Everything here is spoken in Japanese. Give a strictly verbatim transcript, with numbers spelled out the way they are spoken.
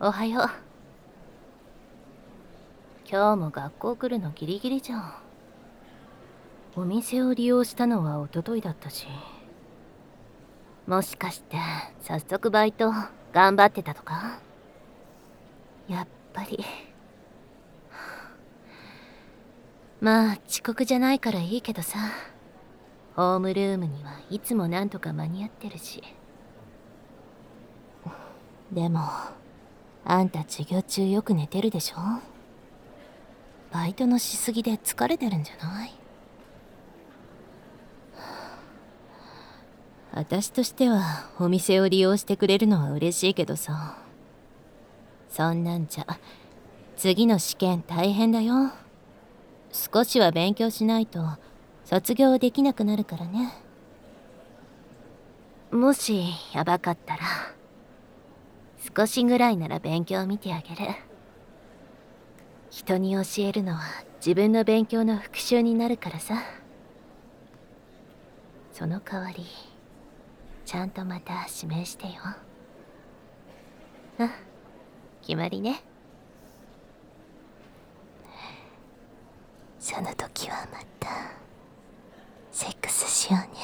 おはよう。今日も学校来るのギリギリじゃん。お店を利用したのは一昨日だったし。もしかして早速バイト頑張ってたとか？やっぱり。まあ遅刻じゃないからいいけどさ。ホームルームにはいつもなんとか間に合ってるし。でもあんた授業中よく寝てるでしょ？バイトのしすぎで疲れてるんじゃない？私としてはお店を利用してくれるのは嬉しいけどさ。そんなんじゃ次の試験大変だよ。少しは勉強しないと卒業できなくなるからね。もしやばかったら少しぐらいなら勉強見てあげる。人に教えるのは自分の勉強の復習になるからさ。その代わりちゃんとまた指名してよ。うん、決まりね。その時はまたセックスしようね。